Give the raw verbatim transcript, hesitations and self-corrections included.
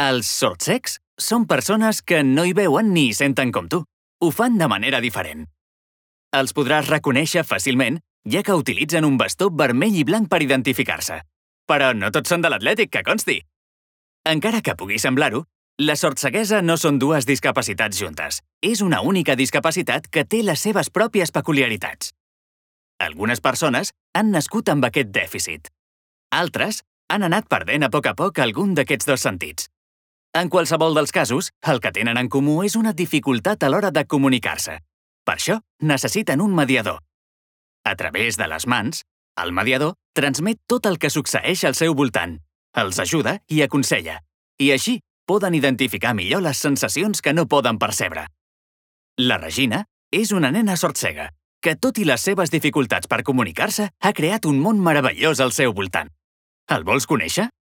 Els sordcecs són persones que no hi veuen ni hi senten com tu. Ho fan de manera diferent. Els podràs reconèixer fàcilment, ja que utilitzen un bastó vermell i blanc per identificar-se. Però no tots són de l'Atlètic, que consti. Encara que pugui semblar-ho, la sordceguesa no són dues discapacitats juntes. És una única discapacitat que té les seves pròpies peculiaritats. Algunes persones han nascut amb aquest dèficit. Altres han anat perdent a poc a poc algun d'aquests dos sentits. En qualsevol dels casos, el que tenen en comú és una dificultat a l'hora de comunicar-se. Per això, necessiten un mediador. A través de les mans, el mediador transmet tot el que succeeix al seu voltant, els ajuda i aconsella, i així poden identificar millor les sensacions que no poden percebre. La Regina és una nena sordcega, que tot i les seves dificultats per comunicar-se, ha creat un món meravellós al seu voltant. El vols conèixer?